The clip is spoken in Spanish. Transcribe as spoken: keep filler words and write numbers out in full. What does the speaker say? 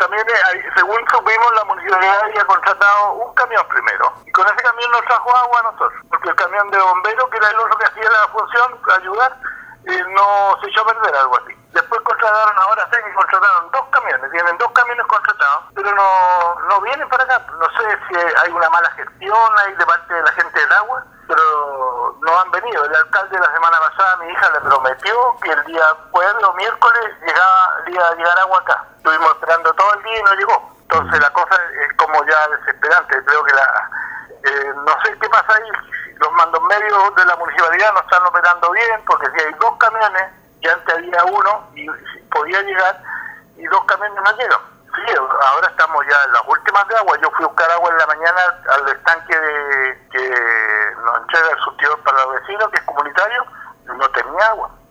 camiones, ahí, según supimos, la municipalidad había contratado un camión primero, y con ese camión nos trajo agua a nosotros, porque el camión de bomberos, que era el otro que hacía la función, ayudar, eh, no se echó a perder, algo así. Después contrataron, ahora sé que contrataron dos camiones, tienen dos camiones contratados, pero no, no vienen para acá. No sé si hay una mala gestión ahí de parte de la gente del agua, pero no han venido. El alcalde la semana pasada, mi hija le prometió que el día jueves o miércoles llegaba, iba a llegar agua acá. Estuvimos esperando todo el día y no llegó. Entonces la cosa es como ya desesperante. Creo que la, eh, no sé qué pasa ahí. Los mandos medios de la municipalidad no están operando bien, porque si hay dos camiones, y antes había uno y podía llegar, y dos camiones no llegan. Sí, ahora estamos ya en las últimas de agua. Yo fui a buscar agua en la mañana al estanque de, que nos entrega el surtidor para los vecinos, que es comunitario, y no tenía agua.